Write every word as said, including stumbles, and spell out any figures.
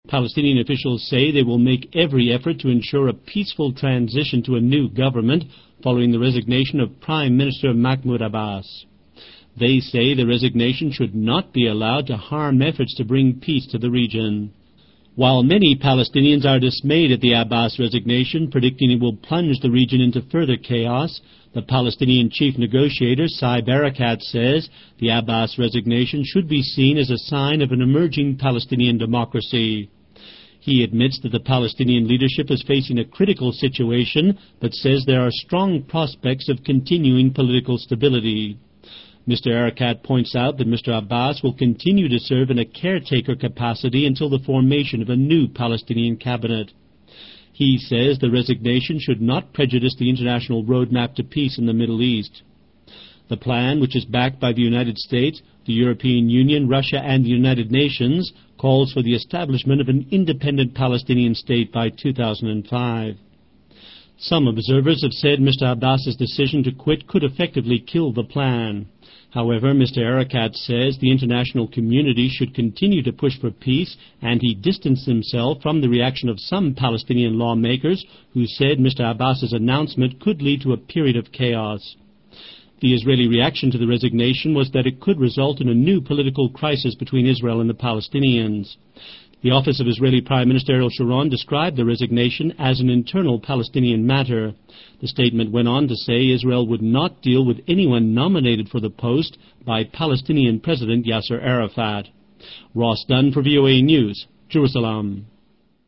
Palestinian officials say they will make every effort to ensure a peaceful transition to a new government following the resignation of Prime Minister Mahmoud Abbas. They say the resignation should not be allowed to harm efforts to bring peace to the region. While many Palestinians are dismayed at the Abbas resignation, predicting it will plunge the region into further chaos, the Palestinian chief negotiator, Saeb Erekat, says the Abbas resignation should be seen as a sign of an emerging Palestinian democracy. He admits that the Palestinian leadership is facing a critical situation, but says there are strong prospects of continuing political stability. Mister Erekat points out that Mister Abbas will continue to serve in a caretaker capacity until the formation of a new Palestinian cabinet. He says the resignation should not prejudice the international roadmap to peace in the Middle East. The plan, which is backed by the United States, the European Union, Russia, and the United Nations, calls for the establishment of an independent Palestinian state by two thousand five. Some observers have said Mister Abbas's decision to quit could effectively kill the plan. However, Mister Erekat says the international community should continue to push for peace, and he distanced himself from the reaction of some Palestinian lawmakers who said Mister Abbas's announcement could lead to a period of chaos. The Israeli reaction to the resignation was that it could result in a new political crisis between Israel and the Palestinians. The office of Israeli Prime Minister Ariel Sharon described the resignation as an internal Palestinian matter. The statement went on to say Israel would not deal with anyone nominated for the post by Palestinian President Yasser Arafat. Ross Dunn for V O A News, Jerusalem.